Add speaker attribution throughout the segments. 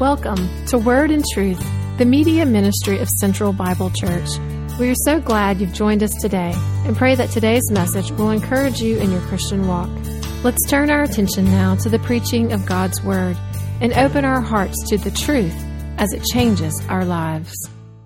Speaker 1: Welcome to Word and Truth, the media ministry of Central Bible Church. We are so glad you've joined us today and pray that today's message will encourage you in your Christian walk. Let's turn our attention now to the preaching of God's Word and open our hearts to the truth as it changes our lives.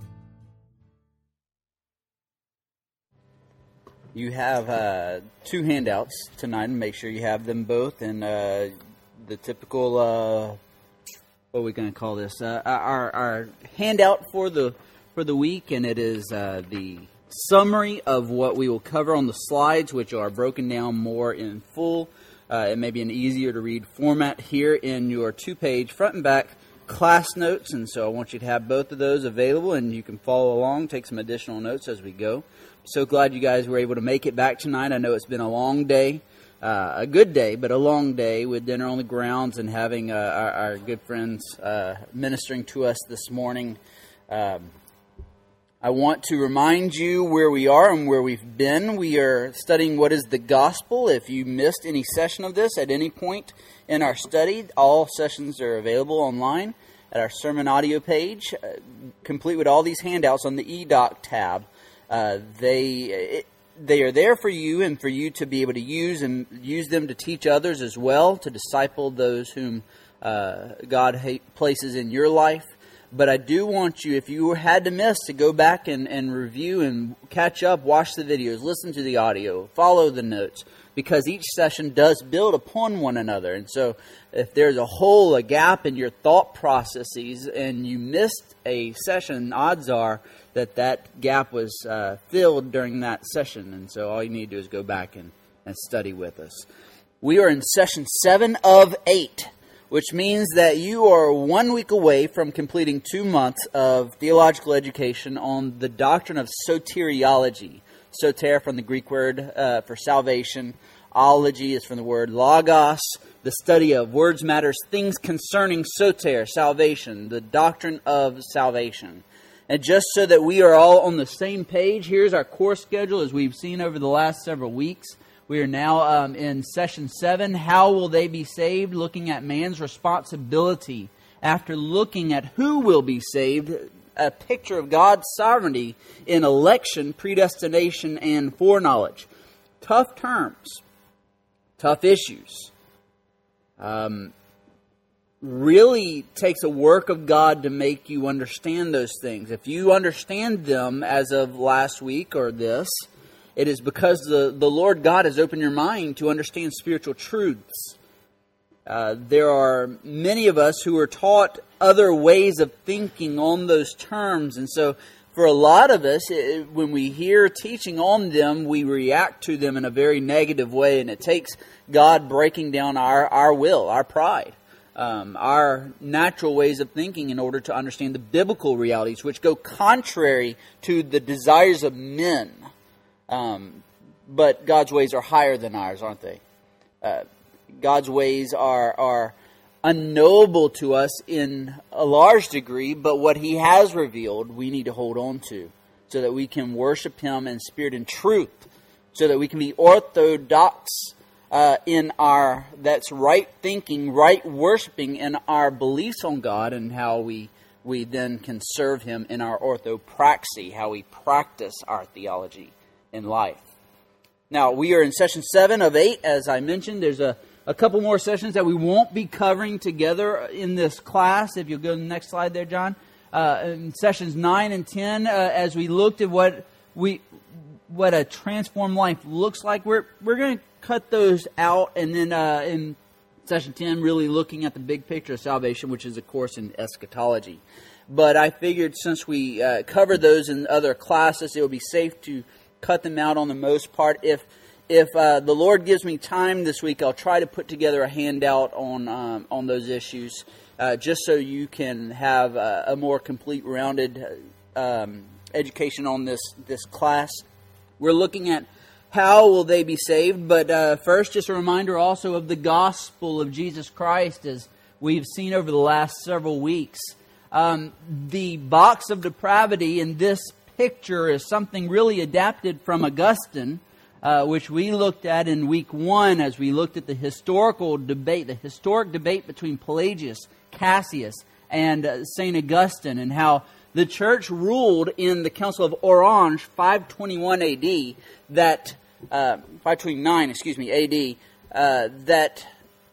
Speaker 2: You have two handouts tonight, and make sure you have them both. And the typical, what are we going to call this? Our handout for the week, and it is the summary of what we will cover on the slides, which are broken down more in full. It may be an easier to read format here in your 2-page front and back class notes, and so I want you to have both of those available, and you can follow along, take some additional notes as we go. So glad you guys were able to make it back tonight. I know it's been a long day, a good day, but a long day with dinner on the grounds and having our good friends ministering to us this morning. I want to remind you where we are and where we've been. We are studying what is the gospel. If you missed any session of this at any point in our study, all sessions are available online at our sermon audio page, complete with all these handouts on the eDoc tab. They are there for you and for you to be able to use them to teach others as well, to disciple those whom God places in your life. But I do want you, if you had to miss, to go back and review and catch up, watch the videos, listen to the audio, follow the notes, because each session does build upon one another. And so if there's a hole, a gap in your thought processes and you missed a session, odds are that gap was filled during that session. And so all you need to do is go back and study with us. We are in session 7 of 8. Which means that you are 1 week away from completing 2 months of theological education on the doctrine of soteriology. Soter from the Greek word for salvation. Ology is from the word logos, the study of words, matters, things concerning soter, salvation, the doctrine of salvation. And just so that we are all on the same page, here's our course schedule as we've seen over the last several weeks. We are now in session 7, How Will They Be Saved? Looking at man's responsibility after looking at who will be saved, a picture of God's sovereignty in election, predestination, and foreknowledge. Tough terms, tough issues. Really takes a work of God to make you understand those things. If you understand them as of last week or this, it is because the Lord God has opened your mind to understand spiritual truths. There are many of us who are taught other ways of thinking on those terms. And so for a lot of us, when we hear teaching on them, we react to them in a very negative way. And it takes God breaking down our will, our pride, our natural ways of thinking in order to understand the biblical realities, which go contrary to the desires of men. But God's ways are higher than ours, aren't they? God's ways are unknowable to us in a large degree, but what He has revealed, we need to hold on to so that we can worship Him in spirit and truth, so that we can be orthodox in that's right thinking, right worshiping in our beliefs on God, and how we then can serve Him in our orthopraxy, how we practice our theology in life. Now, we are in session 7 of 8. As I mentioned, there's a couple more sessions that we won't be covering together in this class. If you'll go to the next slide there, John. In sessions 9 and 10, as we looked at what a transformed life looks like, we're going to cut those out. And then in session 10, really looking at the big picture of salvation, which is a course in eschatology. But I figured since we covered those in other classes, it would be safe to cut them out on the most part. If the Lord gives me time this week, I'll try to put together a handout on those issues, just so you can have a more complete, rounded education on this class. We're looking at how will they be saved, but first, just a reminder also of the gospel of Jesus Christ, as we've seen over the last several weeks. The box of depravity in this picture is something really adapted from Augustine, which we looked at in week 1 as we looked at the historic debate between Pelagius, Cassius, and St. Augustine, and how the church ruled in the Council of Orange, 521 AD, that 529, AD, that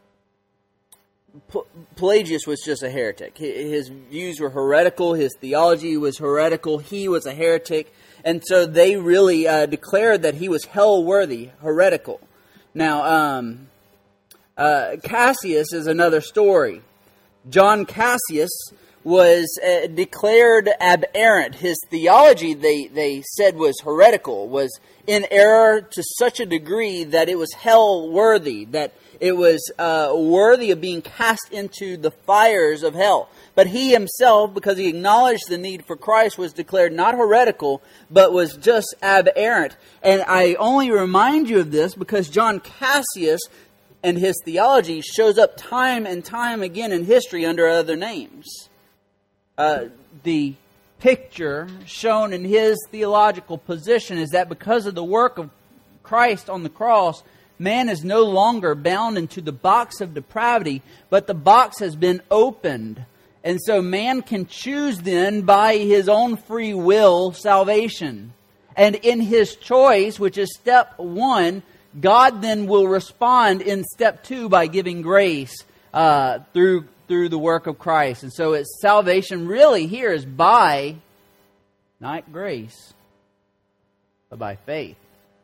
Speaker 2: Pelagius was just a heretic. His views were heretical. His theology was heretical. He was a heretic. And so they really declared that he was hell-worthy, heretical. Now, Cassius is another story. John Cassius was declared aberrant. His theology, they said, was heretical, was in error to such a degree that it was hell-worthy, that it was worthy of being cast into the fires of hell. But he himself, because he acknowledged the need for Christ, was declared not heretical, but was just aberrant. And I only remind you of this because John Cassius and his theology shows up time and time again in history under other names. The picture shown in his theological position is that because of the work of Christ on the cross, man is no longer bound into the box of depravity, but the box has been opened. And so man can choose then by his own free will salvation. And in his choice, which is step 1, God then will respond in step 2 by giving grace through the work of Christ. And so it's salvation really here is by, not grace, but by faith.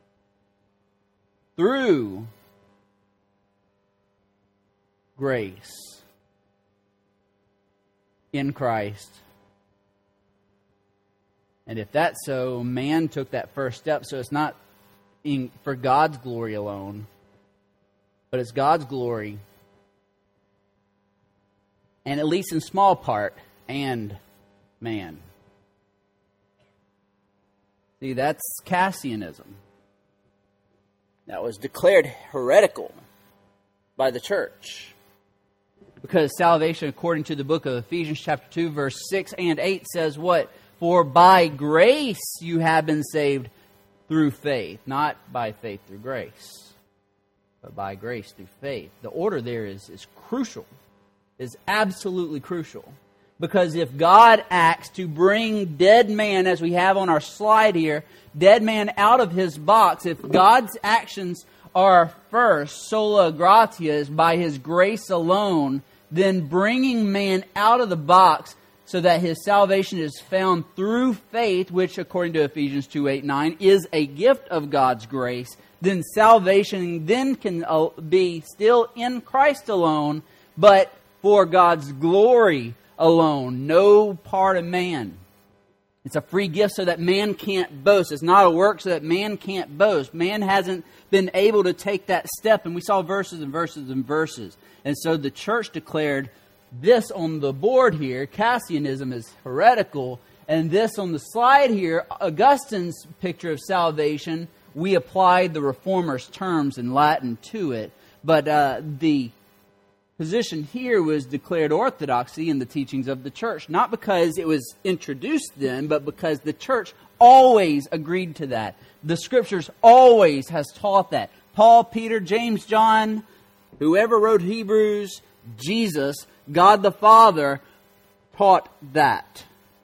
Speaker 2: Through grace in Christ. And if that's so, man took that first step, so it's not for God's glory alone, but it's God's glory, and at least in small part, and man. See, that's Cassianism. That was declared heretical by the church. Because salvation, according to the book of Ephesians chapter 2, verse 6 and 8, says what? For by grace you have been saved through faith. Not by faith through grace, but by grace through faith. The order there is crucial, is absolutely crucial. Because if God acts to bring dead man, as we have on our slide here, dead man out of his box, if God's actions are first, sola gratia, is by his grace alone, then bringing man out of the box so that his salvation is found through faith, which according to Ephesians 2:8-9 is a gift of God's grace, then salvation then can be still in Christ alone, but for God's glory alone, no part of man. It's a free gift so that man can't boast. It's not a work so that man can't boast. Man hasn't been able to take that step, and we saw verses and verses and verses. And so the church declared this on the board here, Cassianism, is heretical, and this on the slide here, Augustine's picture of salvation, we applied the Reformers' terms in Latin to it, but the position here was declared orthodoxy in the teachings of the church. Not because it was introduced then, but because the church always agreed to that. The Scriptures always has taught that. Paul, Peter, James, John, whoever wrote Hebrews, Jesus, God the Father, taught that.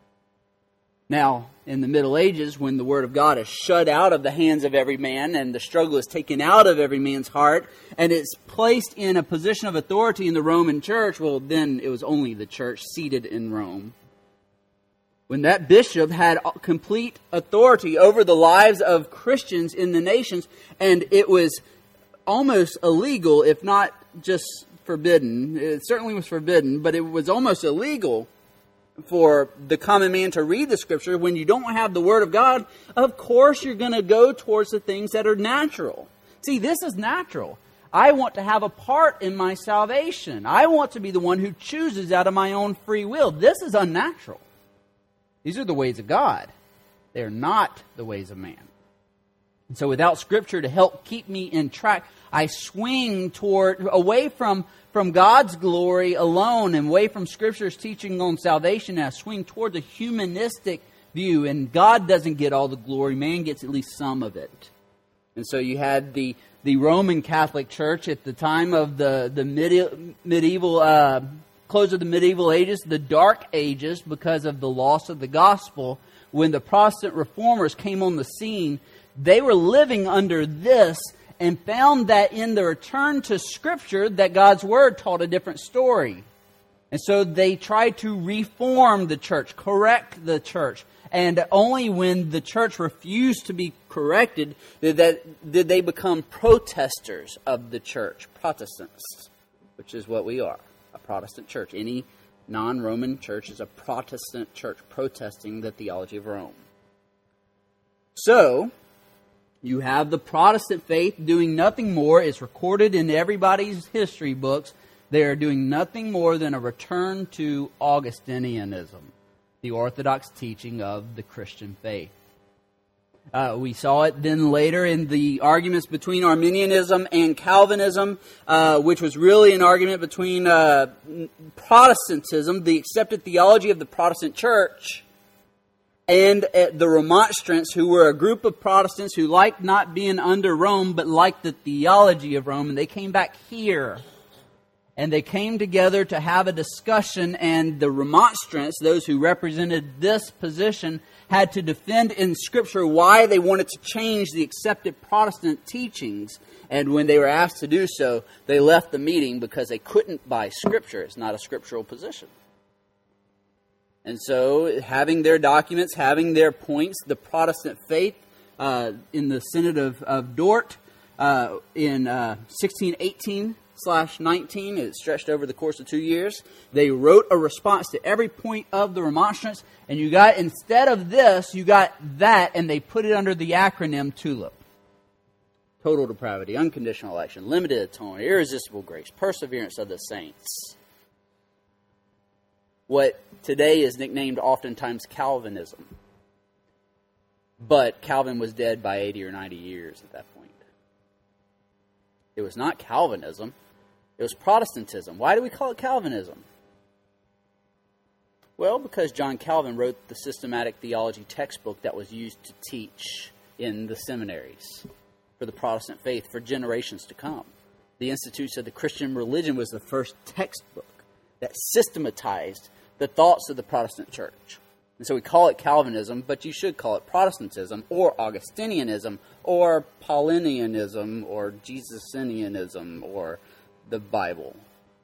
Speaker 2: Now, in the Middle Ages, when the Word of God is shut out of the hands of every man and the struggle is taken out of every man's heart and it's placed in a position of authority in the Roman Church, well, then it was only the church seated in Rome. When that bishop had complete authority over the lives of Christians in the nations, and it was almost illegal, if not just forbidden. It certainly was forbidden, but it was almost illegal for the common man to read the Scripture. When you don't have the Word of God, of course you're going to go towards the things that are natural. See, this is natural. I want to have a part in my salvation. I want to be the one who chooses out of my own free will. This is unnatural. These are the ways of God. They are not the ways of man. And so without Scripture to help keep me in track, I swing away from God's glory alone and away from Scripture's teaching on salvation, and I swing toward the humanistic view. And God doesn't get all the glory. Man gets at least some of it. And so you had the Roman Catholic Church at the time of the medieval close of the medieval ages, the Dark Ages, because of the loss of the gospel, when the Protestant reformers came on the scene, they were living under this and found that in the return to Scripture that God's Word taught a different story. And so they tried to reform the church, correct the church. And only when the church refused to be corrected did they become protesters of the church, Protestants, which is what we are, a Protestant church. Any non-Roman church is a Protestant church protesting the theology of Rome. So, you have the Protestant faith doing nothing more. It's recorded in everybody's history books. They are doing nothing more than a return to Augustinianism, the orthodox teaching of the Christian faith. We saw it then later in the arguments between Arminianism and Calvinism, which was really an argument between Protestantism, the accepted theology of the Protestant church, and the Remonstrants, who were a group of Protestants who liked not being under Rome, but liked the theology of Rome. And they came back here, and they came together to have a discussion, and the Remonstrants, those who represented this position, had to defend in Scripture why they wanted to change the accepted Protestant teachings. And when they were asked to do so, they left the meeting because they couldn't by Scripture. It's not a scriptural position. And so, having their documents, having their points, the Protestant faith in the Synod of Dort in 1618/19, it stretched over the course of 2 years. They wrote a response to every point of the Remonstrance, and you got, instead of this, you got that, and they put it under the acronym TULIP. Total depravity, unconditional election, limited atonement, irresistible grace, perseverance of the saints. What today is nicknamed oftentimes Calvinism. But Calvin was dead by 80 or 90 years at that point. It was not Calvinism. It was Protestantism. Why do we call it Calvinism? Well, because John Calvin wrote the systematic theology textbook that was used to teach in the seminaries for the Protestant faith for generations to come. The Institutes of the Christian Religion was the first textbook that systematized the thoughts of the Protestant church. And so we call it Calvinism, but you should call it Protestantism or Augustinianism or Paulinianism or Jesusinianism or the Bible.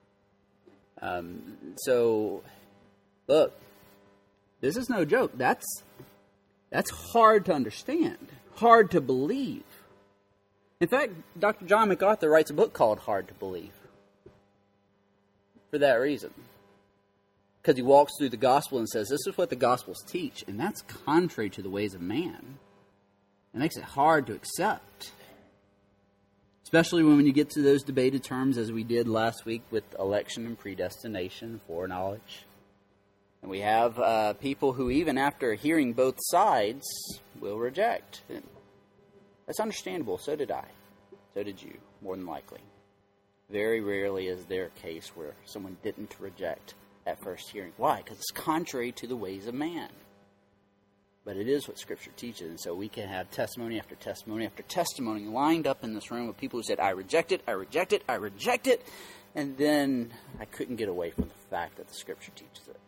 Speaker 2: So, look, this is no joke. That's hard to understand, hard to believe. In fact, Dr. John MacArthur writes a book called Hard to Believe for that reason. Because he walks through the gospel and says, this is what the gospels teach, and that's contrary to the ways of man. It makes it hard to accept. Especially when you get to those debated terms, as we did last week with election and predestination, foreknowledge. And we have people who, even after hearing both sides, will reject. And that's understandable. So did I. So did you, more than likely. Very rarely is there a case where someone didn't reject at first hearing. Why? Because it's contrary to the ways of man. But it is what Scripture teaches. And so we can have testimony after testimony after testimony lined up in this room of people who said, I reject it, I reject it, I reject it. And then I couldn't get away from the fact that the Scripture teaches it.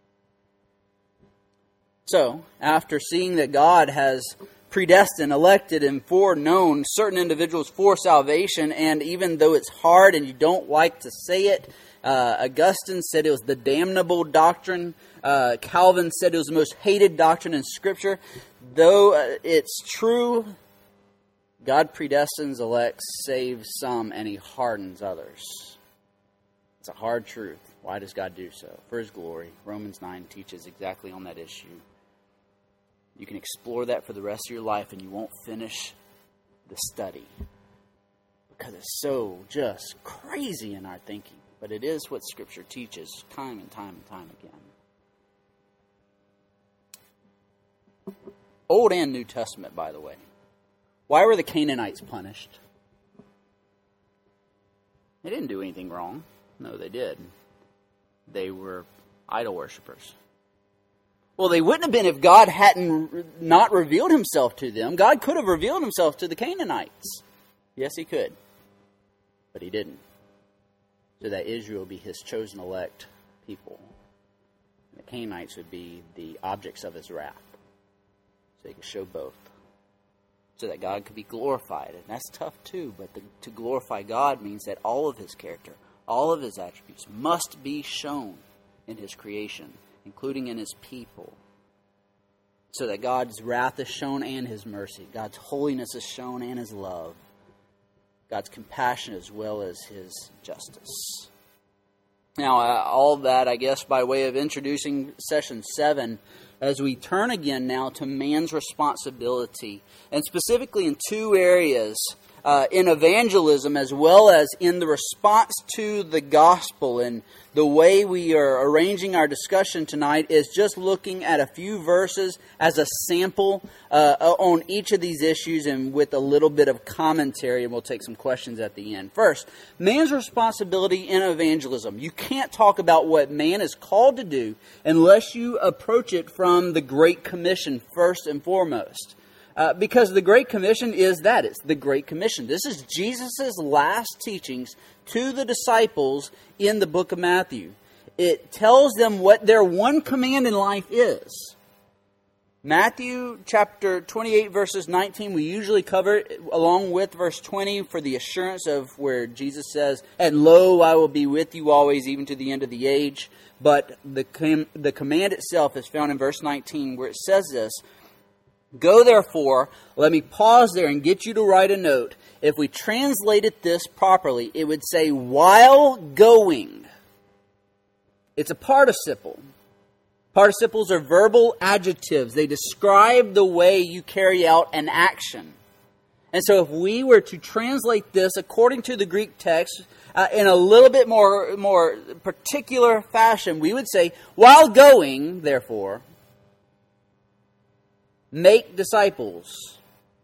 Speaker 2: So, after seeing that God has predestined, elected, and foreknown certain individuals for salvation, and even though it's hard and you don't like to say it, Augustine said it was the damnable doctrine. Calvin said it was the most hated doctrine in Scripture. Though it's true, God predestines, elects, saves some, and He hardens others. It's a hard truth. Why does God do so? For His glory. Romans 9 teaches exactly on that issue. You can explore that for the rest of your life and you won't finish the study. Because it's so just crazy in our thinking. But it is what Scripture teaches time and time and time again. Old and New Testament, by the way. Why were the Canaanites punished? They didn't do anything wrong. No, they did. They were idol worshippers. Well, they wouldn't have been if God hadn't not revealed Himself to them. God could have revealed Himself to the Canaanites. Yes, He could. But He didn't. So that Israel be His chosen elect people. The Canaanites would be the objects of his wrath. So he could show both. So that God could be glorified. And that's tough too, but to glorify God means that all of his character, all of his attributes must be shown in his creation, including in his people. So that God's wrath is shown and his mercy. God's holiness is shown and his love. God's compassion as well as his justice. Now, all that, I guess, by way of introducing session 7, as we turn again now to man's responsibility, and specifically in two areas, in evangelism as well as in the response to the gospel. And the way we are arranging our discussion tonight is just looking at a few verses as a sample on each of these issues and with a little bit of commentary, and we'll take some questions at the end. First, man's responsibility in evangelism. You can't talk about what man is called to do unless you approach it from the Great Commission first and foremost. Because the Great Commission is that. It's the Great Commission. This is Jesus' last teachings to the disciples in the book of Matthew. It tells them what their one command in life is. Matthew chapter 28 verses 19, we usually cover it along with verse 20 for the assurance of where Jesus says, "And lo, I will be with you always, even to the end of the age." But the command itself is found in verse 19 where it says this, "Go therefore," let me pause there and get you to write a note. If we translated this properly, it would say, "while going." It's a participle. Participles are verbal adjectives. They describe the way you carry out an action. And so if we were to translate this according to the Greek text in a little bit more particular fashion, we would say, "While going, therefore, make disciples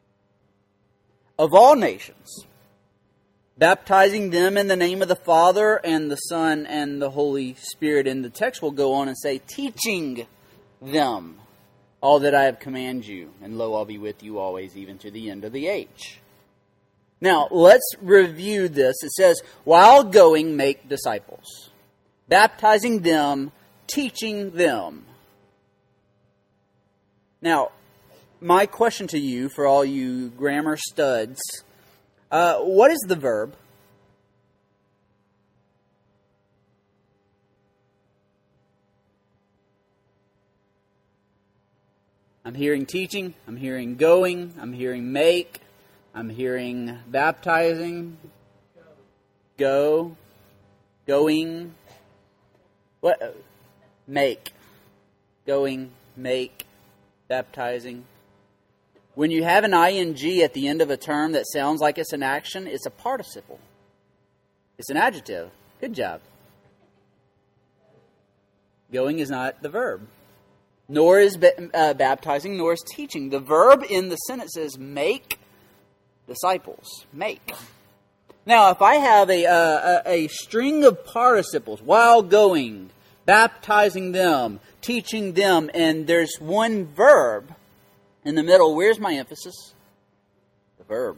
Speaker 2: of all nations, baptizing them in the name of the Father and the Son and the Holy Spirit." And the text will go on and say, "teaching them all that I have commanded you, and lo, I'll be with you always, even to the end of the age." Now, let's review this. It says, "while going, make disciples, baptizing them, teaching them." Now, my question to you, for all you grammar studs, what is the verb? I'm hearing teaching, I'm hearing going, I'm hearing make, I'm hearing baptizing, go, going, what? Make, going, make, baptizing. When you have an ing at the end of a term that sounds like it's an action, it's a participle. It's an adjective. Good job. Going is not the verb. Nor is baptizing, nor is teaching. The verb in the sentence is make disciples. Make. Now, if I have a string of participles, while going, baptizing them, teaching them, and there's one verb in the middle, where's my emphasis? The verb.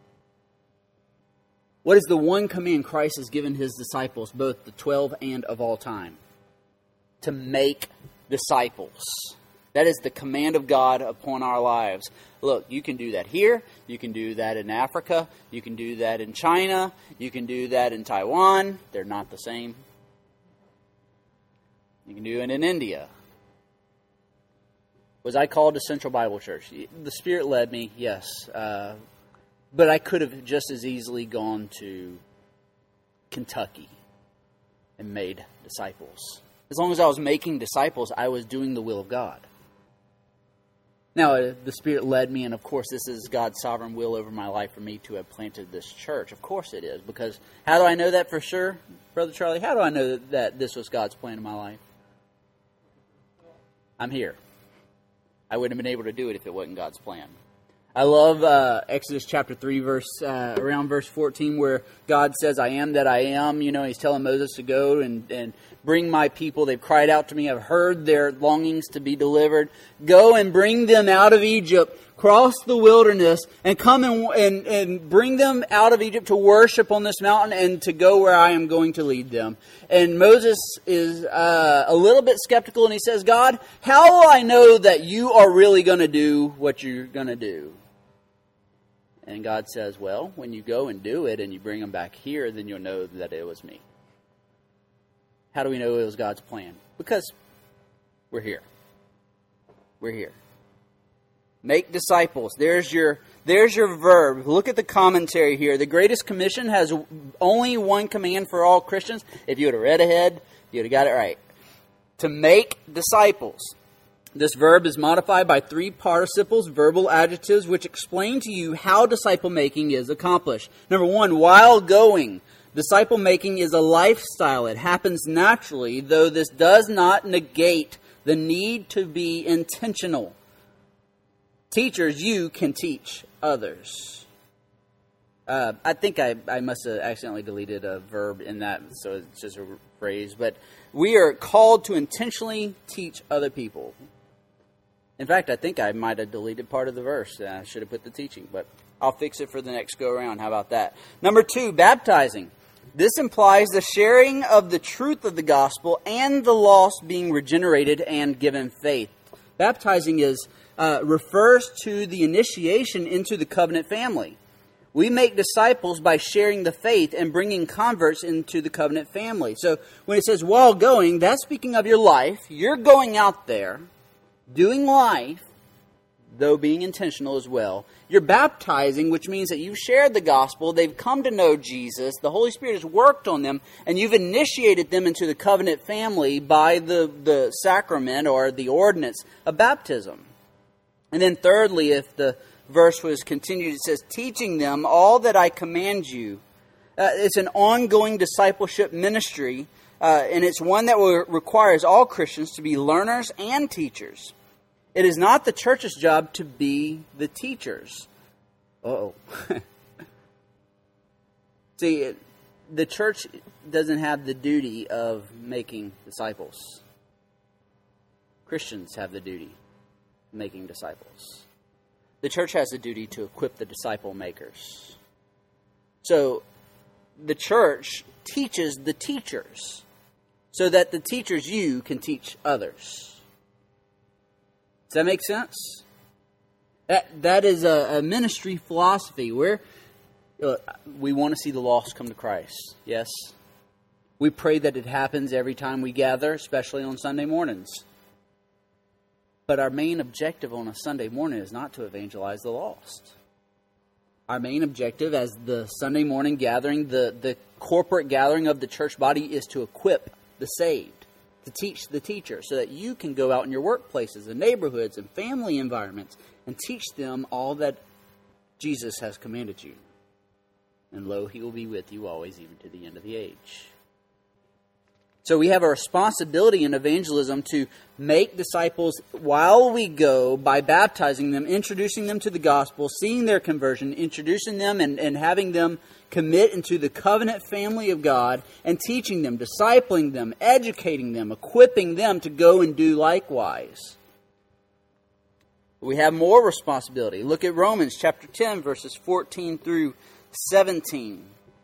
Speaker 2: What is the one command Christ has given his disciples, both the 12 and of all time? To make disciples. That is the command of God upon our lives. Look, you can do that here. You can do that in Africa. You can do that in China. You can do that in Taiwan. They're not the same. You can do it in India. Was I called to Central Bible Church? The Spirit led me, yes. But I could have just as easily gone to Kentucky and made disciples. As long as I was making disciples, I was doing the will of God. Now, the Spirit led me, and of course this is God's sovereign will over my life for me to have planted this church. Of course it is, because how do I know that for sure, Brother Charlie? How do I know that this was God's plan in my life? I'm here. I wouldn't have been able to do it if it wasn't God's plan. I love Exodus chapter 3, around verse 14, where God says, "I am that I am." You know, he's telling Moses to go and bring my people. They've cried out to me. I've heard their longings to be delivered. Go and bring them out of Egypt cross the wilderness and come and bring them out of Egypt to worship on this mountain and to go where I am going to lead them. And Moses is a little bit skeptical, and he says, God, how will I know that you are really going to do what you're going to do? And God says, well, when you go and do it and you bring them back here, then you'll know that it was me. How do we know it was God's plan? Because we're here. We're here. Make disciples. There's your verb. Look at the commentary here. The Greatest Commission has only one command for all Christians. If you would have read ahead, you would have got it right. To make disciples. This verb is modified by 3 participles, verbal adjectives, which explain to you how disciple making is accomplished. Number 1, while going. Disciple making is a lifestyle. It happens naturally, though this does not negate the need to be intentional. Teachers, you can teach others. I think I must have accidentally deleted a verb in that, so it's just a phrase. But we are called to intentionally teach other people. In fact, I think I might have deleted part of the verse. I should have put the teaching, but I'll fix it for the next go-around. How about that? Number 2, baptizing. This implies the sharing of the truth of the gospel and the lost being regenerated and given faith. Baptizing refers to the initiation into the covenant family. We make disciples by sharing the faith and bringing converts into the covenant family. So when it says while going, that's speaking of your life. You're going out there, doing life, though being intentional as well. You're baptizing, which means that you've shared the gospel, they've come to know Jesus, the Holy Spirit has worked on them, and you've initiated them into the covenant family by the sacrament or the ordinance of baptism. And then thirdly, if the verse was continued, it says, teaching them all that I command you. It's an ongoing discipleship ministry, and it's one that requires all Christians to be learners and teachers. It is not the church's job to be the teachers. See, the church doesn't have the duty of making disciples. Christians have the duty of making disciples. The church has the duty to equip the disciple makers. So, the church teaches the teachers so that the teachers, you, can teach others. Does that make sense? That is a ministry philosophy where we want to see the lost come to Christ. Yes? We pray that it happens every time we gather, especially on Sunday mornings. But our main objective on a Sunday morning is not to evangelize the lost. Our main objective as the Sunday morning gathering, the corporate gathering of the church body, is to equip the saved. To teach the teacher so that you can go out in your workplaces and neighborhoods and family environments and teach them all that Jesus has commanded you. And lo, he will be with you always, even to the end of the age. So we have a responsibility in evangelism to make disciples while we go by baptizing them, introducing them to the gospel, seeing their conversion, introducing them and having them commit into the covenant family of God, and teaching them, discipling them, educating them, equipping them to go and do likewise. We have more responsibility. Look at Romans chapter 10, verses 14 through 17.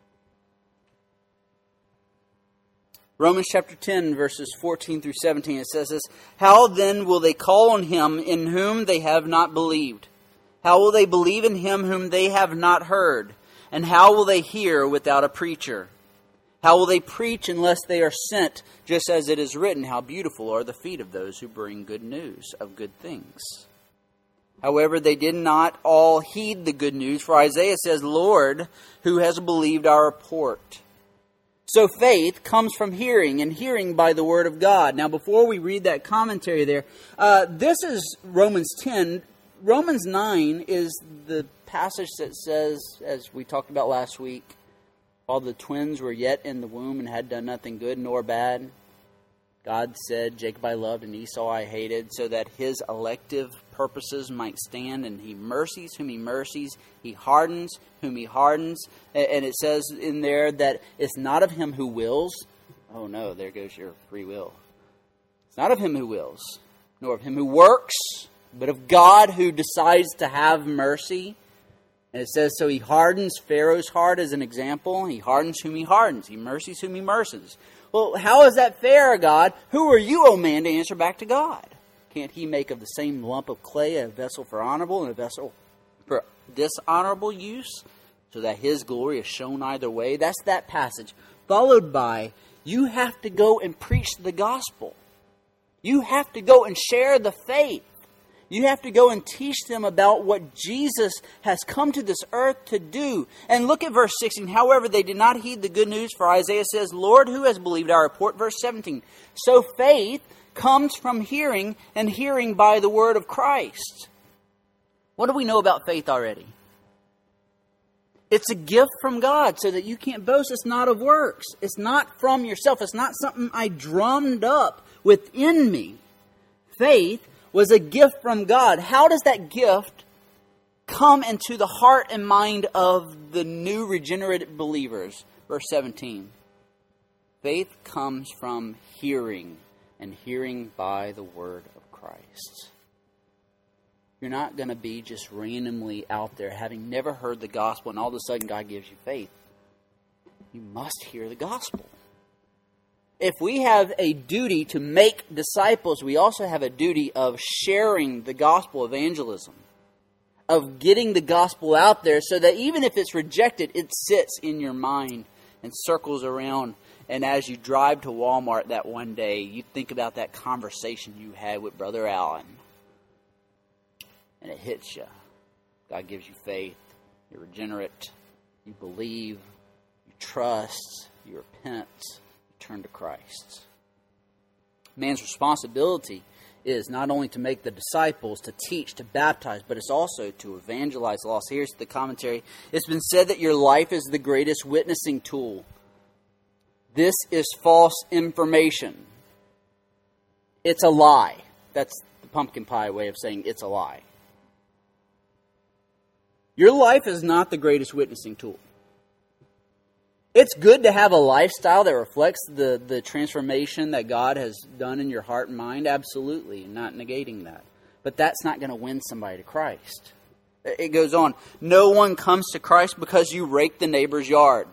Speaker 2: Romans chapter 10, verses 14 through 17, it says this, how then will they call on him in whom they have not believed? How will they believe in him whom they have not heard? And how will they hear without a preacher? How will they preach unless they are sent? Just as it is written, how beautiful are the feet of those who bring good news of good things. However, they did not all heed the good news, for Isaiah says, Lord, who has believed our report? So faith comes from hearing, and hearing by the word of God. Now, before we read that commentary there, this is Romans 10. Romans 9 is the passage that says, as we talked about last week, while the twins were yet in the womb and had done nothing good nor bad, God said, Jacob I loved and Esau I hated, so that his elective purposes might stand, and he mercies whom he mercies, he hardens whom he hardens. And it says in there that it's not of him who wills. Oh no, there goes your free will. It's not of him who wills, nor of him who works, but of God who decides to have mercy. And it says, so he hardens Pharaoh's heart as an example. He hardens whom he hardens. He mercies whom he mercies. Well, how is that fair, God? Who are you, O man, to answer back to God? Can't he make of the same lump of clay a vessel for honorable and a vessel for dishonorable use, so that his glory is shown either way? That's that passage. Followed by, you have to go and preach the gospel. You have to go and share the faith. You have to go and teach them about what Jesus has come to this earth to do. And look at verse 16. However, they did not heed the good news, for Isaiah says, Lord, who has believed our report? Verse 17. So faith comes from hearing, and hearing by the word of Christ. What do we know about faith already? It's a gift from God, so that you can't boast. It's not of works. It's not from yourself. It's not something I drummed up within me. Faith was a gift from God. How does that gift come into the heart and mind of the new regenerated believers? Verse 17. Faith comes from hearing, and hearing by the word of Christ. You're not going to be just randomly out there having never heard the gospel and all of a sudden God gives you faith. You must hear the gospel. If we have a duty to make disciples, we also have a duty of sharing the gospel evangelism, of getting the gospel out there so that even if it's rejected, it sits in your mind and circles around. And as you drive to Walmart that one day, you think about that conversation you had with Brother Allen. And it hits you. God gives you faith. You're regenerate. You believe. You trust. You repent. Turn to Christ. Man's responsibility is not only to make the disciples, to teach, to baptize, but it's also to evangelize the lost. Here's the commentary. It's been said that your life is the greatest witnessing tool. This is false information. It's a lie. That's the pumpkin pie way of saying it's a lie. Your life is not the greatest witnessing tool. It's good to have a lifestyle that reflects the transformation that God has done in your heart and mind. Absolutely. Not negating that. But that's not going to win somebody to Christ. It goes on. No one comes to Christ because you rake the neighbor's yard.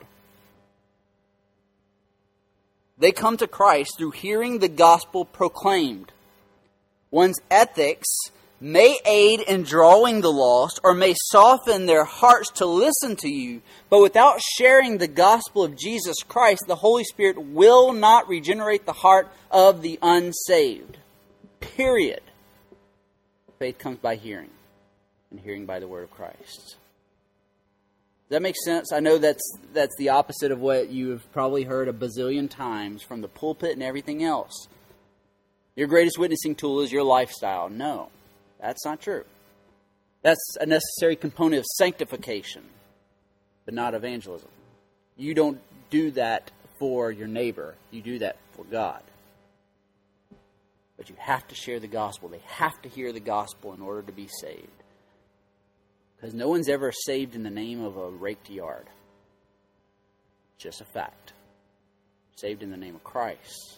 Speaker 2: They come to Christ through hearing the gospel proclaimed. One's ethics may aid in drawing the lost or may soften their hearts to listen to you, but without sharing the gospel of Jesus Christ, the Holy Spirit will not regenerate the heart of the unsaved. Period. Faith comes by hearing, and hearing by the word of Christ. Does that make sense? I know that's the opposite of what you've probably heard a bazillion times from the pulpit and everything else. Your greatest witnessing tool is your lifestyle. No. That's not true. That's a necessary component of sanctification, but not evangelism. You don't do that for your neighbor. You do that for God. But you have to share the gospel. They have to hear the gospel in order to be saved. Because no one's ever saved in the name of a raked yard. It's just a fact. Saved in the name of Christ.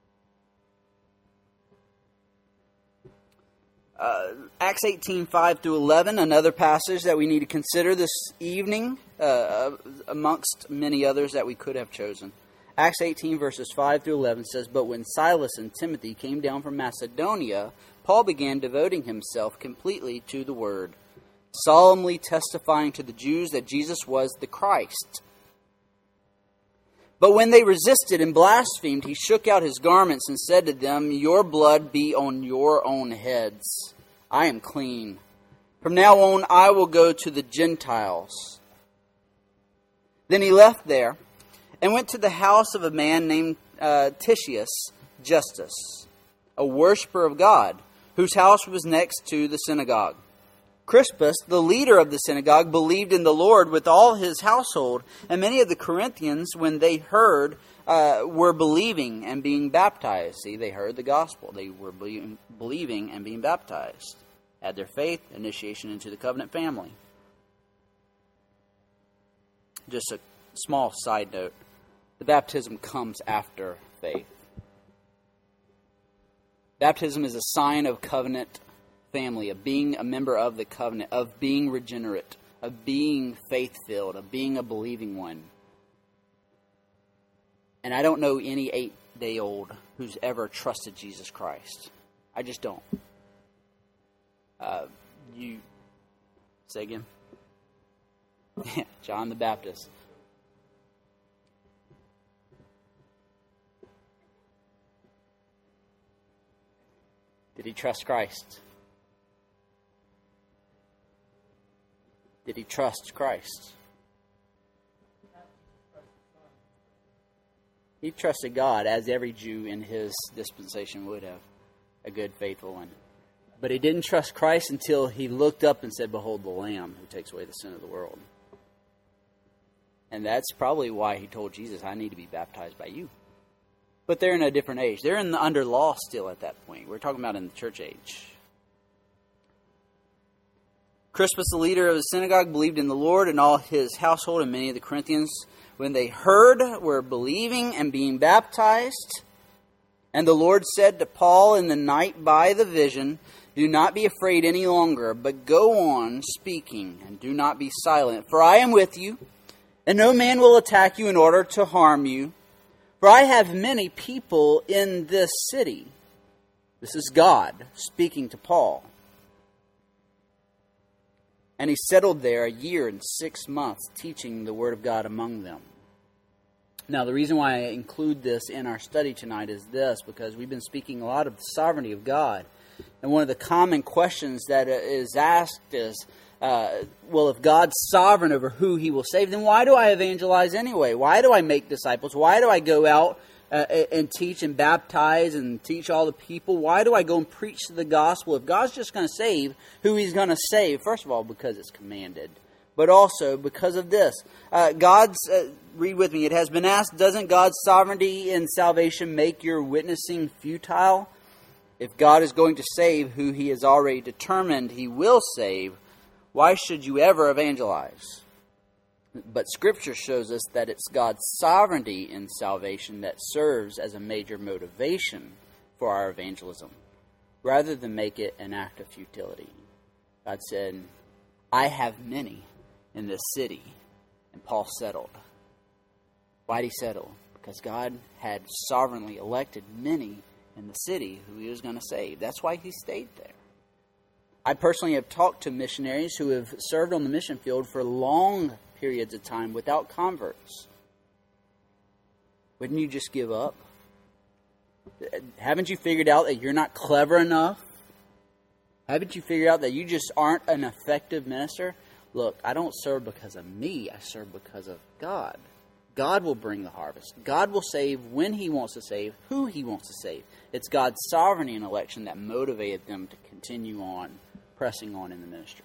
Speaker 2: Acts 18, 5 through 11, another passage that we need to consider this evening, amongst many others that we could have chosen. Acts 18, verses 5 through 11 says, But when Silas and Timothy came down from Macedonia, Paul began devoting himself completely to the word, solemnly testifying to the Jews that Jesus was the Christ. But when they resisted and blasphemed, he shook out his garments and said to them, Your blood be on your own heads. I am clean. From now on, I will go to the Gentiles. Then he left there and went to the house of a man named Titius Justus, a worshiper of God, whose house was next to the synagogue. Crispus, the leader of the synagogue, believed in the Lord with all his household, and many of the Corinthians, when they heard, were believing and being baptized. See, they heard the gospel. They were believing and being baptized. Had their faith, initiation into the covenant family. Just a small side note. The baptism comes after faith. Baptism is a sign of covenant family, of being a member of the covenant, of being regenerate, of being faith-filled, of being a believing one. And I don't know any 8-day-old who's ever trusted Jesus Christ. I just don't. You say again? John the Baptist. Did he trust Christ? Did he trust Christ? He trusted God, as every Jew in his dispensation would have, a good, faithful one. But he didn't trust Christ until he looked up and said, "Behold the Lamb who takes away the sin of the world." And that's probably why he told Jesus, "I need to be baptized by you." But they're in a different age. They're under law still at that point. We're talking about in the church age. Crispus, the leader of the synagogue, believed in the Lord, and all his household, and many of the Corinthians, when they heard, were believing and being baptized. And the Lord said to Paul in the night by the vision, "Do not be afraid any longer, but go on speaking, and do not be silent. For I am with you, and no man will attack you in order to harm you. For I have many people in this city." This is God speaking to Paul. "And he settled there 1 year and 6 months, teaching the word of God among them." Now, the reason why I include this in our study tonight is this, because we've been speaking a lot of the sovereignty of God. And one of the common questions that is asked is, well, if God's sovereign over who he will save, then why do I evangelize anyway? Why do I make disciples? Why do I go out and teach and baptize and teach all the people? Why do I go and preach the gospel? If God's just going to save who he's going to save, first of all, because it's commanded, but also because of this. Read with me, it has been asked, doesn't God's sovereignty in salvation make your witnessing futile? If God is going to save who he has already determined he will save, why should you ever evangelize? But Scripture shows us that it's God's sovereignty in salvation that serves as a major motivation for our evangelism, rather than make it an act of futility. God said, "I have many in this city," and Paul settled. Why did he settle? Because God had sovereignly elected many in the city who he was going to save. That's why he stayed there. I personally have talked to missionaries who have served on the mission field for long periods of time without converts. Wouldn't you just give up? Haven't you figured out that you're not clever enough? Haven't you figured out that you just aren't an effective minister? Look, I don't serve because of me. I serve because of God. God will bring the harvest. God will save when he wants to save, who he wants to save. It's God's sovereignty and election that motivated them to continue on, pressing on in the ministry.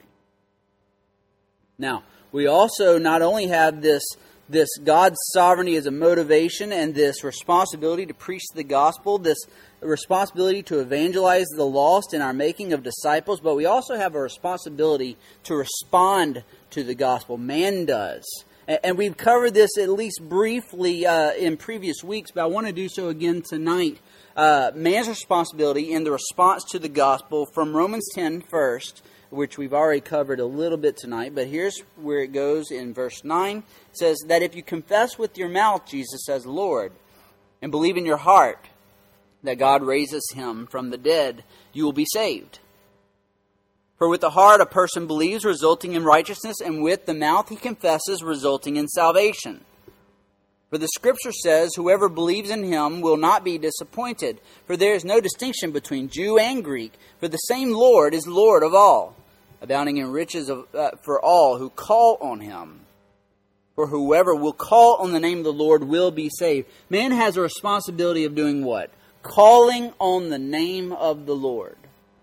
Speaker 2: Now, we also not only have this God's sovereignty as a motivation and this responsibility to preach the gospel, this responsibility to evangelize the lost in our making of disciples, but we also have a responsibility to respond to the gospel. Man does. And we've covered this at least briefly in previous weeks, but I want to do so again tonight. Man's responsibility in the response to the gospel from Romans 10 first, which we've already covered a little bit tonight, but here's where it goes in verse 9. It says that if you confess with your mouth Jesus as Lord and believe in your heart that God raises him from the dead, you will be saved. For with the heart a person believes, resulting in righteousness, and with the mouth he confesses, resulting in salvation. For the Scripture says, whoever believes in him will not be disappointed. For there is no distinction between Jew and Greek, for the same Lord is Lord of all, abounding in riches for all who call on him. For whoever will call on the name of the Lord will be saved. Man has a responsibility of doing what? Calling on the name of the Lord.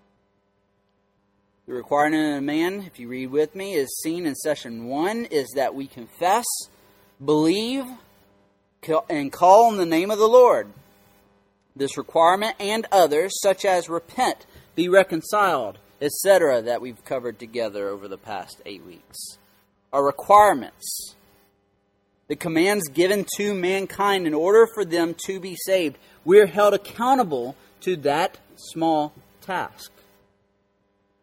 Speaker 2: The requirement of a man, if you read with me, is seen in session 1, is that we confess, believe, and call on the name of the Lord. This requirement and others, such as repent, be reconciled, etc., that we've covered together over the past 8 weeks, are requirements. The commands given to mankind in order for them to be saved. We're held accountable to that small task.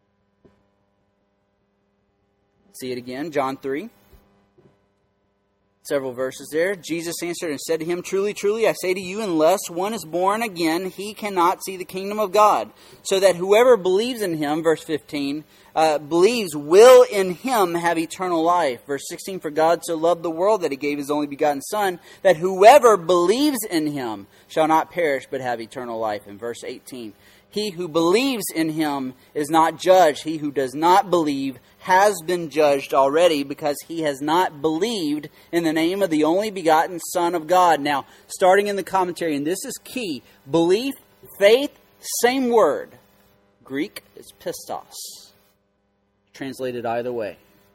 Speaker 2: See it again, John 3. Several verses there. Jesus answered and said to him, Truly, truly, I say to you, unless one is born again, he cannot see the kingdom of God. So that whoever believes in him, verse 15, believes will in him have eternal life. Verse 16, for God so loved the world that he gave his only begotten Son, that whoever believes in him shall not perish but have eternal life. In verse 18, he who believes in him is not judged. He who does not believe has been judged already because he has not believed in the name of the only begotten Son of God. Now, starting in the commentary, and this is key, belief, faith, same word. Greek is pistos. Translated either way.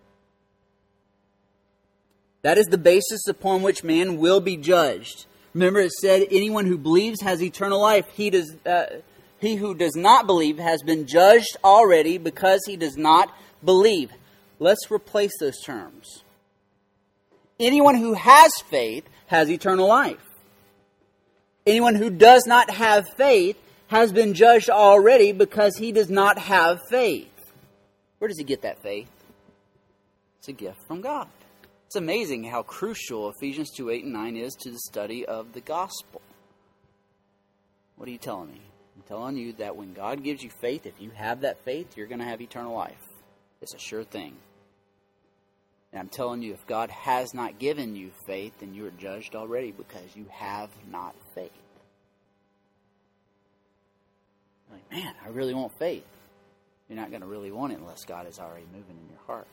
Speaker 2: That is the basis upon which man will be judged. Remember, it said anyone who believes has eternal life. He who does not believe has been judged already because he does not believe. Let's replace those terms. Anyone who has faith has eternal life. Anyone who does not have faith has been judged already because he does not have faith. Where does he get that faith? It's a gift from God. It's amazing how crucial Ephesians 2, 8, and 9 is to the study of the gospel. What are you telling me? I'm telling you that when God gives you faith, if you have that faith, you're going to have eternal life. It's a sure thing. And I'm telling you, if God has not given you faith, then you are judged already because you have not faith. Like, man, I really want faith. You're not going to really want it unless God is already moving in your heart.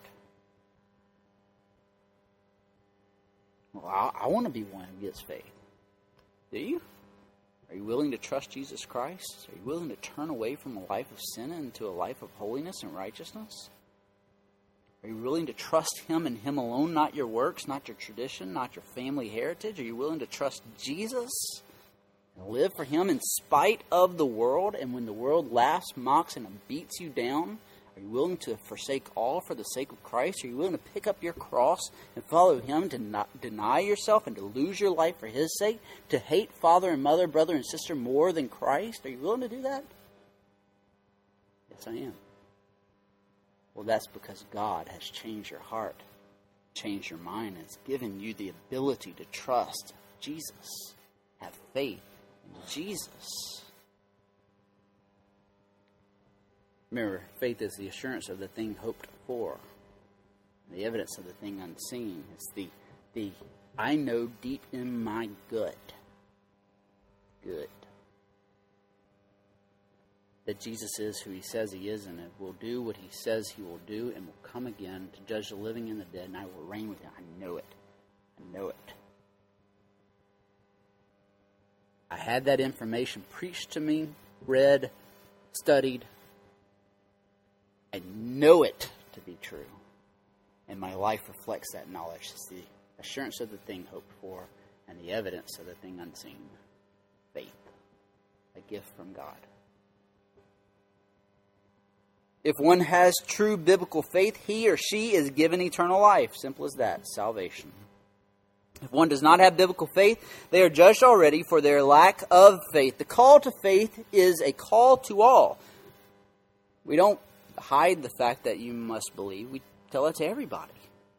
Speaker 2: Well, I want to be one who gets faith. Do you? Are you willing to trust Jesus Christ? Are you willing to turn away from a life of sin into a life of holiness and righteousness? Are you willing to trust Him and Him alone, not your works, not your tradition, not your family heritage? Are you willing to trust Jesus and live for Him in spite of the world? And when the world laughs, mocks, and beats you down, are you willing to forsake all for the sake of Christ? Are you willing to pick up your cross and follow Him, to not deny yourself and to lose your life for His sake? To hate father and mother, brother and sister more than Christ? Are you willing to do that? Yes, I am. Well, that's because God has changed your heart, changed your mind, and has given you the ability to trust Jesus. Have faith in Jesus. Remember, faith is the assurance of the thing hoped for, the evidence of the thing unseen. It's the I know deep in my gut, that Jesus is who He says He is, and will do what He says He will do, and will come again to judge the living and the dead, and I will reign with Him. I know it. I know it. I had that information preached to me, read, studied. I know it to be true. And my life reflects that knowledge. It's the assurance of the thing hoped for and the evidence of the thing unseen. Faith. A gift from God. If one has true biblical faith, he or she is given eternal life. Simple as that. Salvation. If one does not have biblical faith, they are judged already for their lack of faith. The call to faith is a call to all. We don't hide the fact that you must believe. We tell it to everybody.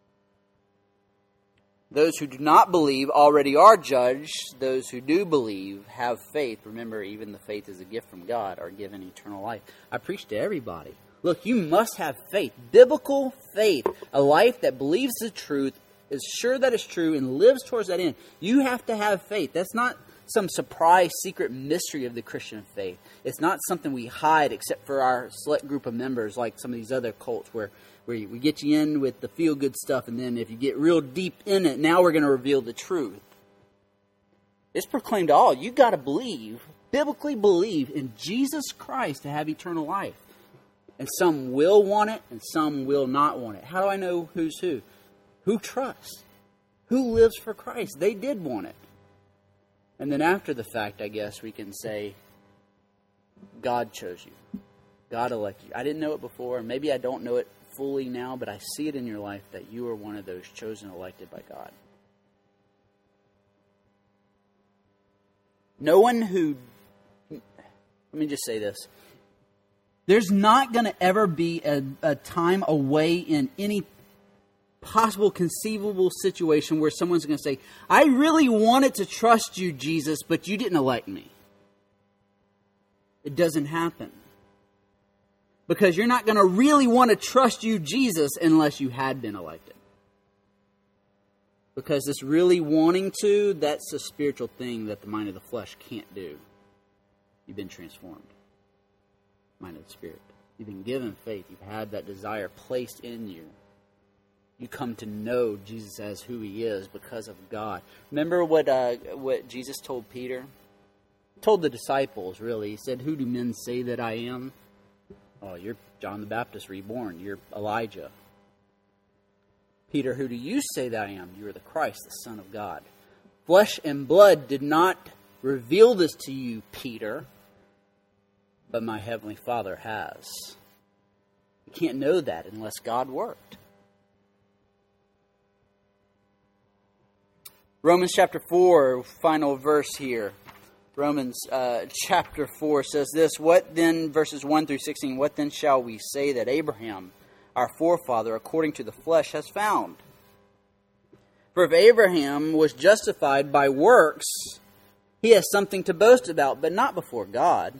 Speaker 2: Those who do not believe already are judged. Those who do believe have faith. Remember, even the faith is a gift from God, are given eternal life. I preach to everybody. Look, you must have faith. Biblical faith. A life that believes the truth, is sure that it's true, and lives towards that end. You have to have faith. That's not some surprise, secret mystery of the Christian faith. It's not something we hide except for our select group of members, like some of these other cults where we get you in with the feel-good stuff, and then if you get real deep in it, now we're going to reveal the truth. It's proclaimed to all. You've got to believe, biblically believe in Jesus Christ to have eternal life. And some will want it, and some will not want it. How do I know who's who? Who trusts? Who lives for Christ? They did want it. And then after the fact, I guess we can say, God chose you. God elected you. I didn't know it before. Maybe I don't know it fully now, but I see it in your life that you are one of those chosen, elected by God. No one who... Let me just say this. There's not going to ever be a time away in any possible conceivable situation where someone's going to say, I really wanted to trust you, Jesus, but you didn't elect me. It doesn't happen. Because you're not going to really want to trust you, Jesus, unless you had been elected. Because this really wanting to, that's a spiritual thing that the mind of the flesh can't do. You've been transformed. Mind of the Spirit. You've been given faith. You've had that desire placed in you. You come to know Jesus as who He is because of God. Remember what Jesus told Peter? Told the disciples, really. He said, who do men say that I am? Oh, you're John the Baptist reborn. You're Elijah. Peter, who do you say that I am? You are the Christ, the Son of God. Flesh and blood did not reveal this to you, Peter, but my Heavenly Father has. You can't know that unless God worked. Romans chapter 4, final verse here. Romans chapter 4 says this, what then, verses 1 through 16, what then shall we say that Abraham, our forefather, according to the flesh, has found? For if Abraham was justified by works, he has something to boast about, but not before God.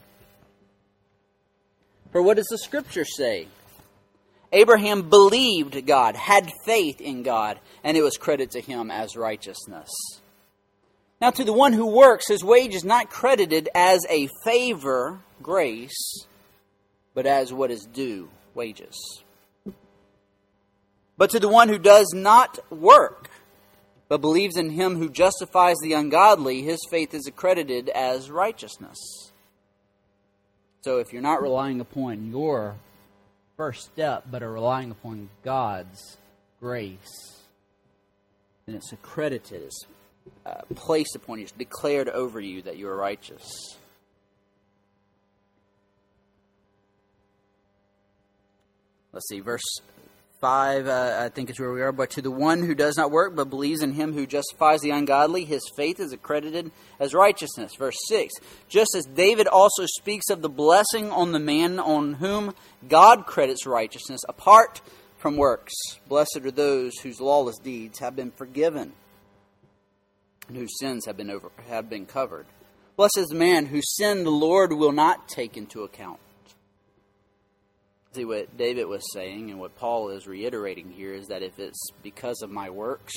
Speaker 2: For what does the Scripture say? Abraham believed God, had faith in God, and it was credited to him as righteousness. Now to the one who works, his wage is not credited as a favor, grace, but as what is due, wages. But to the one who does not work, but believes in Him who justifies the ungodly, his faith is accredited as righteousness. So if you're not relying upon your first step, but are relying upon God's grace, then it's accredited, it's placed upon you, it's declared over you that you are righteous. Let's see, verse 5, I think is where we are. But to the one who does not work, but believes in Him who justifies the ungodly, his faith is accredited as righteousness. Verse 6, just as David also speaks of the blessing on the man on whom God credits righteousness apart from works. Blessed are those whose lawless deeds have been forgiven and whose sins have been covered. Blessed is the man whose sin the Lord will not take into account. See, what David was saying and what Paul is reiterating here is that if it's because of my works,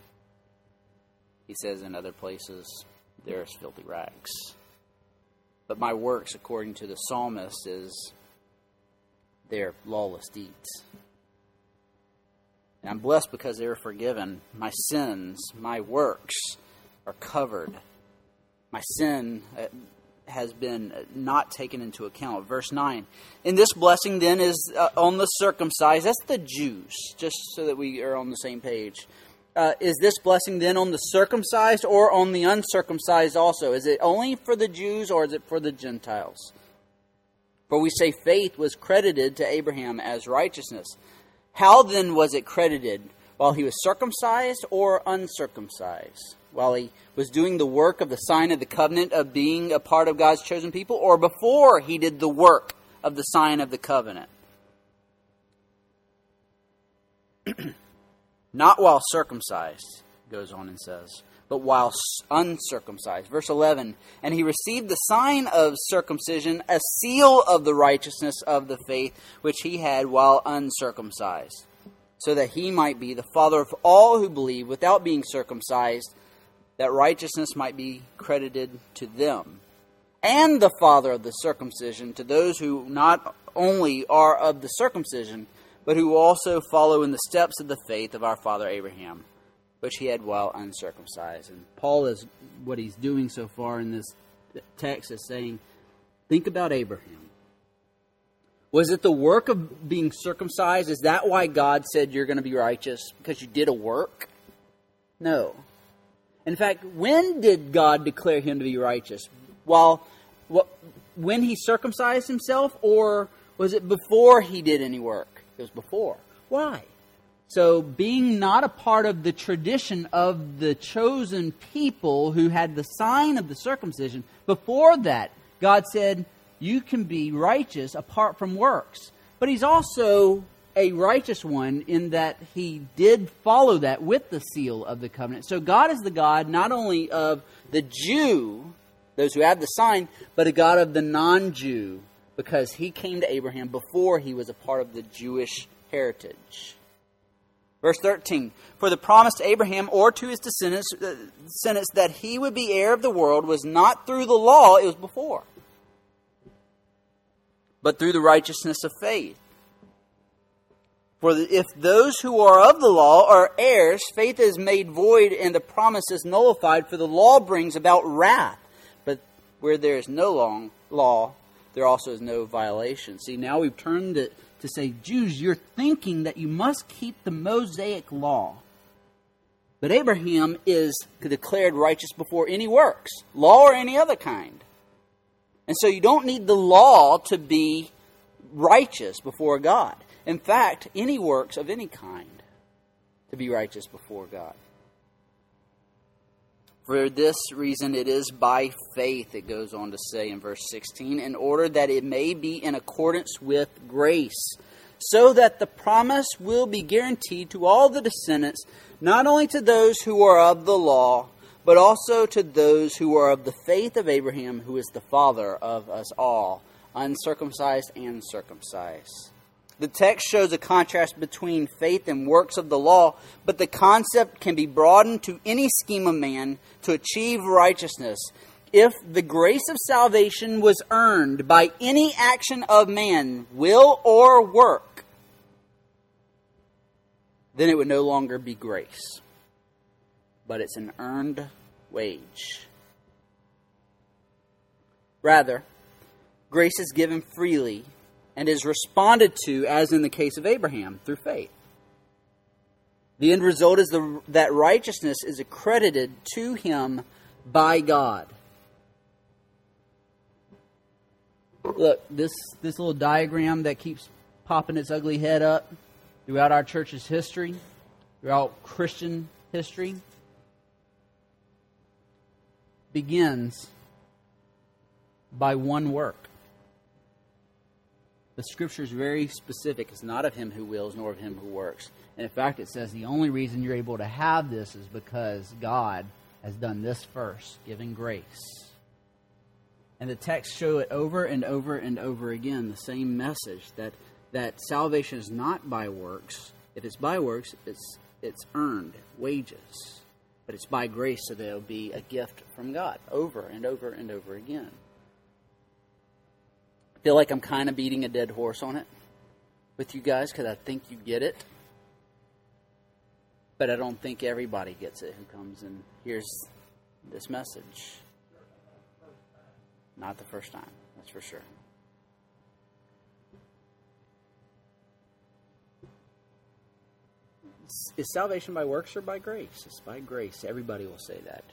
Speaker 2: he says in other places, there's filthy rags. But my works, according to the psalmist, is their lawless deeds. And I'm blessed because they are forgiven. My sins, my works are covered. My sin has been not taken into account. Verse 9. And this blessing then is on the circumcised. That's the Jews, just so that we are on the same page. Is this blessing then on the circumcised or on the uncircumcised also? Is it only for the Jews or is it for the Gentiles? For we say faith was credited to Abraham as righteousness. How then was it credited? While he was circumcised or uncircumcised? While he was doing the work of the sign of the covenant of being a part of God's chosen people, or before he did the work of the sign of the covenant? Not while circumcised, goes on and says, but while uncircumcised. Verse 11, and he received the sign of circumcision, a seal of the righteousness of the faith which he had while uncircumcised, so that he might be the father of all who believe without being circumcised, that righteousness might be credited to them, and the father of the circumcision to those who not only are of the circumcision, but who also follow in the steps of the faith of our father Abraham, which he had while uncircumcised. And Paul is, what he's doing so far in this text is saying, think about Abraham. Was it the work of being circumcised? Is that why God said you're going to be righteous? Because you did a work? No. In fact, when did God declare him to be righteous? When he circumcised himself, or was it before he did any work? It was before. Why? So being not a part of the tradition of the chosen people who had the sign of the circumcision, before that, God said, you can be righteous apart from works. But he's also a righteous one in that he did follow that with the seal of the covenant. So God is the God not only of the Jew, those who have the sign, but a God of the non-Jew, because he came to Abraham before he was a part of the Jewish heritage. Verse 13, for the promise to Abraham or to his descendants that he would be heir of the world was not through the law, it was before, but through the righteousness of faith. For if those who are of the law are heirs, faith is made void and the promise is nullified, for the law brings about wrath. But where there is no law, there also is no violation. See, now we've turned it to say, Jews, you're thinking that you must keep the Mosaic law. But Abraham is declared righteous before any works, law or any other kind. And so you don't need the law to be righteous before God. In fact, any works of any kind to be righteous before God. For this reason it is by faith, it goes on to say in verse 16, in order that it may be in accordance with grace, so that the promise will be guaranteed to all the descendants, not only to those who are of the law, but also to those who are of the faith of Abraham, who is the father of us all, uncircumcised and circumcised. The text shows a contrast between faith and works of the law, but the concept can be broadened to any scheme of man to achieve righteousness. If the grace of salvation was earned by any action of man, will or work, then it would no longer be grace, but it's an earned wage. Rather, grace is given freely and is responded to, as in the case of Abraham, through faith. The end result is that righteousness is accredited to him by God. Look, this little diagram that keeps popping its ugly head up throughout our church's history, throughout Christian history, begins by one work. The Scripture is very specific. It's not of him who wills, nor of him who works. And in fact, it says the only reason you're able to have this is because God has done this first, giving grace. And the texts show it over and over and over again, the same message, that salvation is not by works. If it's by works, it's earned wages. But it's by grace, so that it will be a gift from God, over and over and over again. I feel like I'm kind of beating a dead horse on it with you guys because I think you get it. But I don't think everybody gets it who comes and hears this message. Not the first time, that's for sure. Is salvation by works or by grace? It's by grace. Everybody will say that.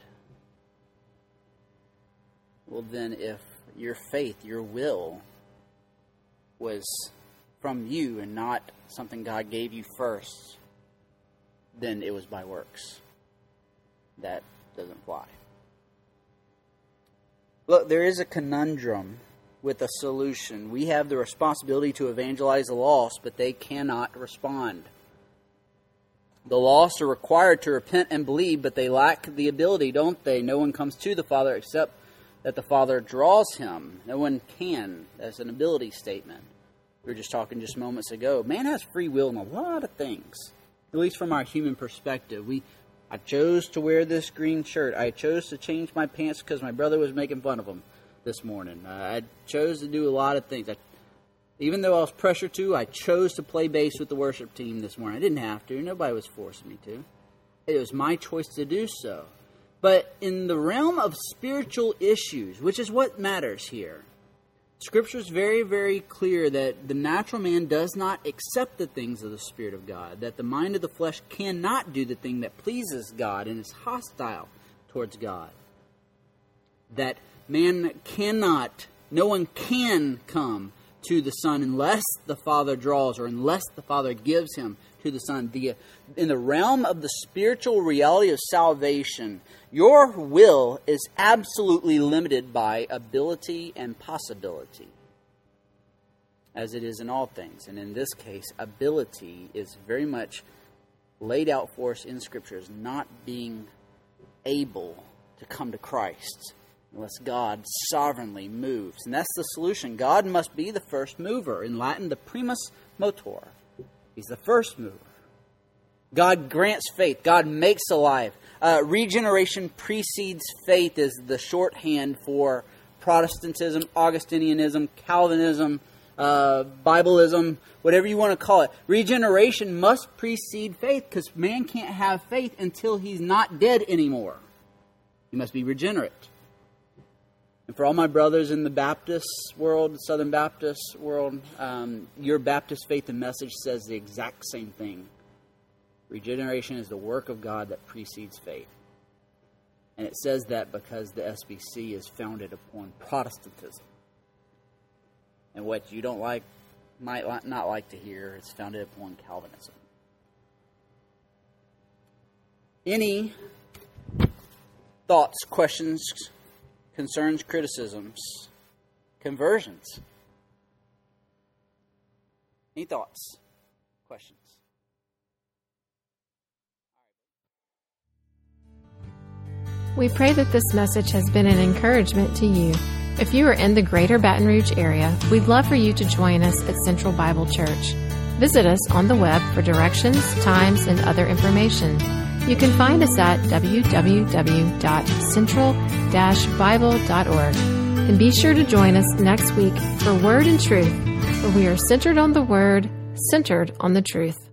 Speaker 2: Well, then if your faith, your will, was from you and not something God gave you first, then it was by works. That doesn't fly. Look, there is a conundrum with a solution. We have the responsibility to evangelize the lost, but they cannot respond. The lost are required to repent and believe, but they lack the ability, don't they? No one comes to the Father except that the Father draws him. No one can. That's an ability statement. We were just talking just moments ago. Man has free will in a lot of things, at least from our human perspective. I chose to wear this green shirt. I chose to change my pants because my brother was making fun of them this morning. I chose to do a lot of things. Even though I was pressured to, I chose to play bass with the worship team this morning. I didn't have to. Nobody was forcing me to. It was my choice to do so. But in the realm of spiritual issues, which is what matters here, Scripture is very, very clear that the natural man does not accept the things of the Spirit of God, that the mind of the flesh cannot do the thing that pleases God and is hostile towards God, that no one can come to the Son unless the Father draws or unless the Father gives him to the Son. In the realm of the spiritual reality of salvation, your will is absolutely limited by ability and possibility. as it is in all things. And in this case, ability is very much laid out for us in Scripture as not being able to come to Christ unless God sovereignly moves. And that's the solution. God must be the first mover. In Latin, the primus motor. He's the first mover. God grants faith. God makes alive. Regeneration precedes faith is the shorthand for Protestantism, Augustinianism, Calvinism, Bibleism, whatever you want to call it. Regeneration must precede faith because man can't have faith until he's not dead anymore. He must be regenerate. And for all my brothers in the Baptist world, Southern Baptist world, your Baptist faith and message says the exact same thing. Regeneration is the work of God that precedes faith. And it says that because the SBC is founded upon Protestantism. And what you don't like, might not like to hear, it's founded upon Calvinism. Any thoughts, questions, concerns, criticisms, conversions? Any thoughts, questions?
Speaker 1: We pray that this message has been an encouragement to you. If you are in the greater Baton Rouge area, we'd love for you to join us at Central Bible Church. Visit us on the web for directions, times, and other information. You can find us at www.central-bible.org. And be sure to join us next week for Word and Truth, where we are centered on the Word, centered on the truth.